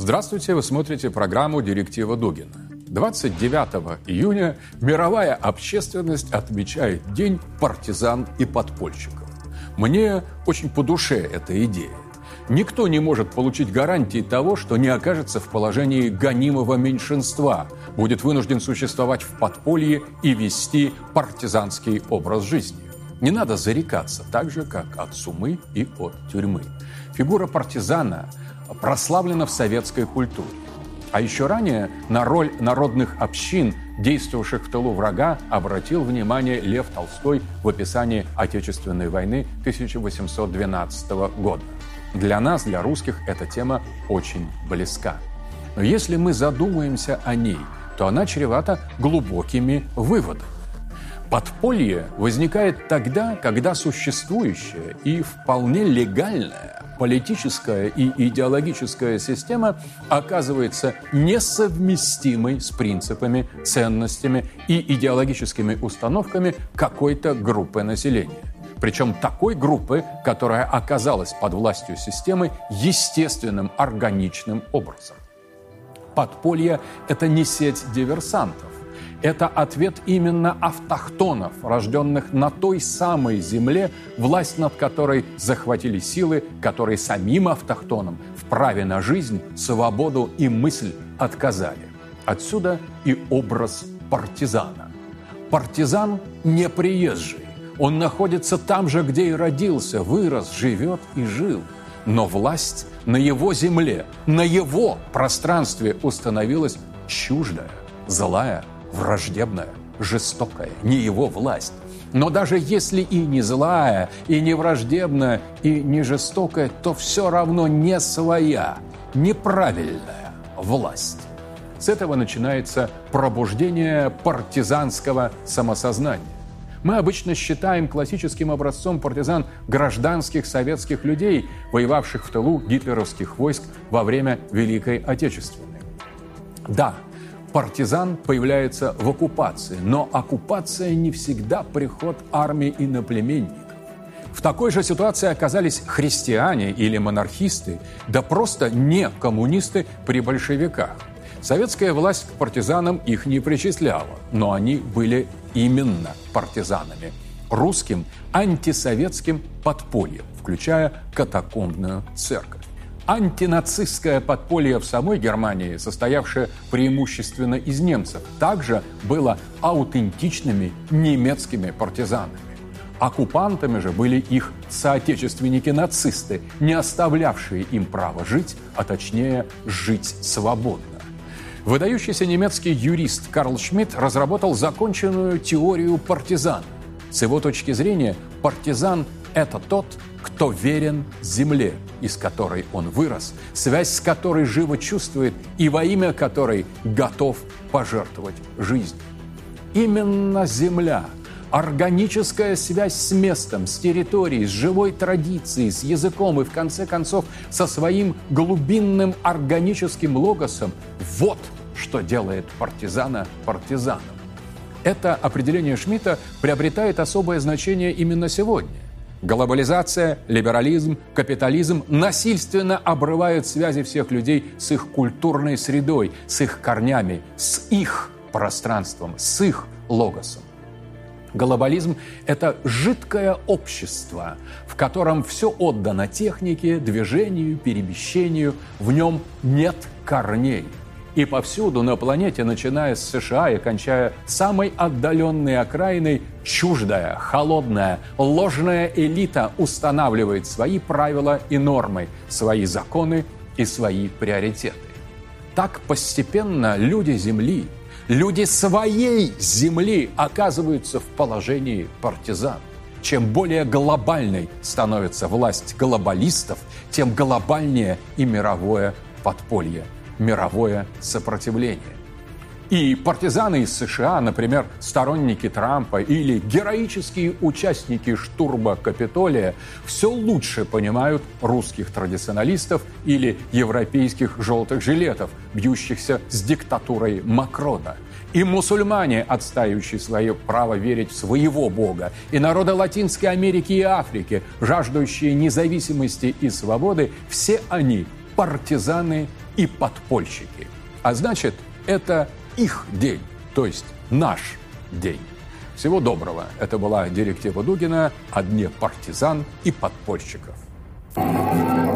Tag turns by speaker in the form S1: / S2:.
S1: Здравствуйте, вы смотрите программу «Директива Дугина». 29 июня мировая общественность отмечает День партизан и подпольщиков. Мне очень по душе эта идея. Никто не может получить гарантии того, что не окажется в положении гонимого меньшинства, будет вынужден существовать в подполье и вести партизанский образ жизни. Не надо зарекаться, так же, как от сумы и от тюрьмы. Фигура партизана прославлена в советской культуре. А еще ранее на роль народных общин, действовавших в тылу врага, обратил внимание Лев Толстой в описании Отечественной войны 1812 года. Для нас, для русских, эта тема очень близка. Но если мы задумаемся о ней, то она чревата глубокими выводами. Подполье возникает тогда, когда существующая и вполне легальная политическая и идеологическая система оказывается несовместимой с принципами, ценностями и идеологическими установками какой-то группы населения. Причем такой группы, которая оказалась под властью системы естественным, органичным образом. Подполье – это не сеть диверсантов. Это ответ именно автохтонов, рожденных на той самой земле, власть над которой захватили силы, которые самим автохтонам в праве на жизнь, свободу и мысль отказали. Отсюда и образ партизана. Партизан не приезжий. Он находится там же, где и родился, вырос, живет и жил. Но власть на его земле, на его пространстве установилась чуждая, злая, враждебная, жестокая, не его власть. Но даже если и не злая, и не враждебная, и не жестокая, то все равно не своя, неправильная власть. С этого начинается пробуждение партизанского самосознания. Мы обычно считаем классическим образцом партизан гражданских советских людей, воевавших в тылу гитлеровских войск во время Великой Отечественной. Да, партизан появляется в оккупации, но оккупация не всегда приход армии иноплеменников. В такой же ситуации оказались христиане или монархисты, да просто не коммунисты при большевиках. Советская власть к партизанам их не причисляла, но они были именно партизанами. Русским антисоветским подпольем, включая катакомбную церковь. Антинацистское подполье в самой Германии, состоявшее преимущественно из немцев, также было аутентичными немецкими партизанами. Оккупантами же были их соотечественники-нацисты, не оставлявшие им права жить, а точнее жить свободно. Выдающийся немецкий юрист Карл Шмидт разработал законченную теорию партизан. С его точки зрения, партизан – это тот, кто верен земле, из которой он вырос, связь с которой живо чувствует и во имя которой готов пожертвовать жизнью. Именно земля, органическая связь с местом, с территорией, с живой традицией, с языком и, в конце концов, со своим глубинным органическим логосом – вот что делает партизана партизаном. Это определение Шмидта приобретает особое значение именно сегодня. Глобализация, либерализм, капитализм насильственно обрывают связи всех людей с их культурной средой, с их корнями, с их пространством, с их логосом. Глобализм – это жидкое общество, в котором все отдано технике, движению, перемещению, в нем нет корней. И повсюду на планете, начиная с США и кончая самой отдаленной окраиной, чуждая, холодная, ложная элита устанавливает свои правила и нормы, свои законы и свои приоритеты. Так постепенно люди Земли, люди своей Земли оказываются в положении партизан. Чем более глобальной становится власть глобалистов, тем глобальнее и мировое подполье, мировое сопротивление. И партизаны из США, например, сторонники Трампа или героические участники штурма Капитолия, все лучше понимают русских традиционалистов или европейских желтых жилетов, бьющихся с диктатурой Макрона. И мусульмане, отстаивающие свое право верить в своего Бога, и народы Латинской Америки и Африки, жаждущие независимости и свободы, все они партизаны и подпольщики. А значит, это их день, то есть наш день. Всего доброго. Это была директива Дугина о дне партизан и подпольщиков.